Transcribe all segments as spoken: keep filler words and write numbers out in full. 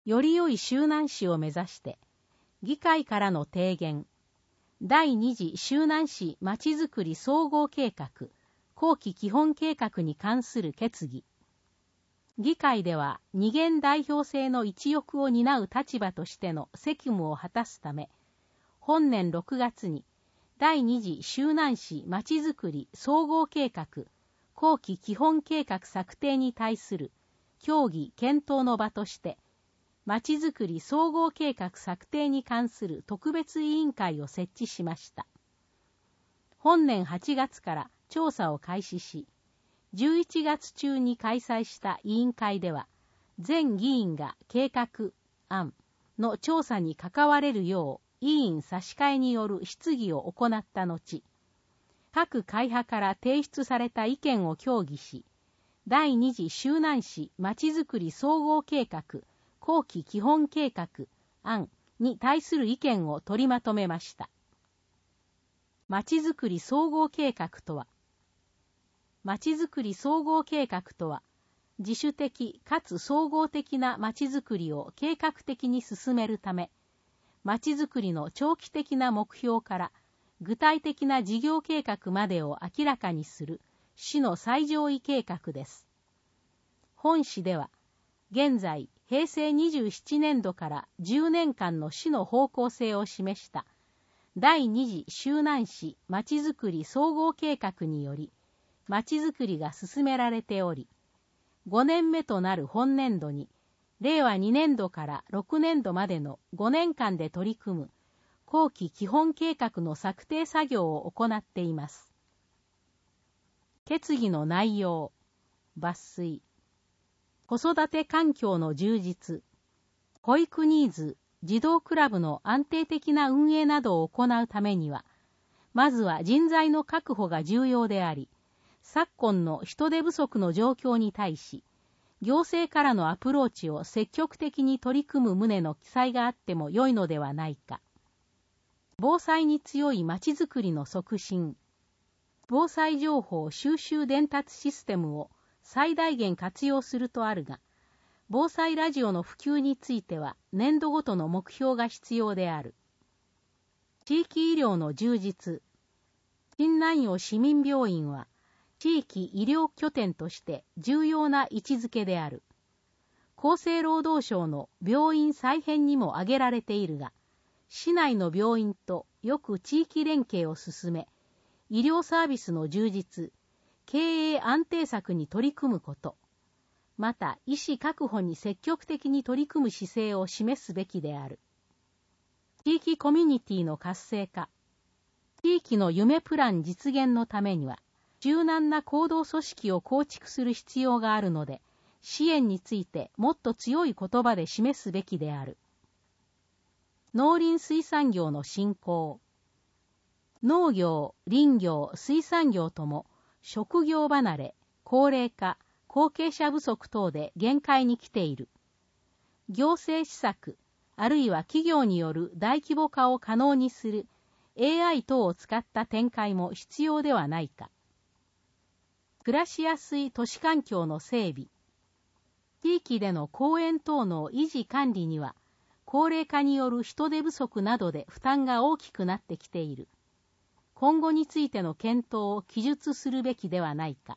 より良い周南市を目指して、議会からの提言、第二次周南市まちづくり総合計画、後期基本計画に関する決議。議会では二元代表制の一翼を担う立場としての責務を果たすため、本年ろくがつに第二次周南市まちづくり総合計画、後期基本計画策定に対する協議検討の場として、まちづくり総合計画策定に関する特別委員会を設置しました。本年はちがつから調査を開始し、じゅういちがつ中に開催した委員会では、全議員が計画案の調査に関われるよう委員差し替えによる質疑を行った後、各会派から提出された意見を協議し、第二次周南市まちづくり総合計画後期基本計画案に対する意見を取りまとめました。まちづくり総合計画とは、まちづくり総合計画とは、自主的かつ総合的なまちづくりを計画的に進めるため、まちづくりの長期的な目標から具体的な事業計画までを明らかにする市の最上位計画です。本市では、現在、へいせいにじゅうななねんどからじゅうねんかんの市の方向性を示した第二次周南市まちづくり総合計画により、まちづくりが進められており、ごねんめとなる本年度に、れいわにねんどからろくねんどまでのごねんかんで取り組む後期基本計画の策定作業を行っています。決議の内容、抜粋。子育て環境の充実、保育ニーズ、児童クラブの安定的な運営などを行うためには、まずは人材の確保が重要であり、昨今の人手不足の状況に対し、行政からのアプローチを積極的に取り組む旨の記載があっても良いのではないか。防災に強いまちづくりの促進、防災情報収集伝達システムを最大限活用するとあるが、防災ラジオの普及については年度ごとの目標が必要である。地域医療の充実、新南陽市民病院は地域医療拠点として重要な位置づけである。厚生労働省の病院再編にも挙げられているが、市内の病院とよく地域連携を進め、医療サービスの充実、経営安定策に取り組むこと、また医師確保に積極的に取り組む姿勢を示すべきである。地域コミュニティの活性化、地域の夢プラン実現のためには、柔軟な行動組織を構築する必要があるので、支援についてもっと強い言葉で示すべきである。農林水産業の振興、農業、林業、水産業とも職業離れ、高齢化、後継者不足等で限界に来ている。行政施策、あるいは企業による大規模化を可能にする エーアイ 等を使った展開も必要ではないか。暮らしやすい都市環境の整備、地域での公園等の維持管理には、高齢化による人手不足などで負担が大きくなってきている。今後についての検討を記述するべきではないか。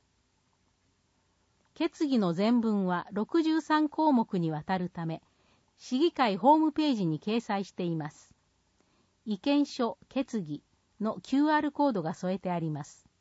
決議の全文はろくじゅうさんこうもくにわたるため、市議会ホームページに掲載しています。意見書決議の キューアール コードが添えてあります。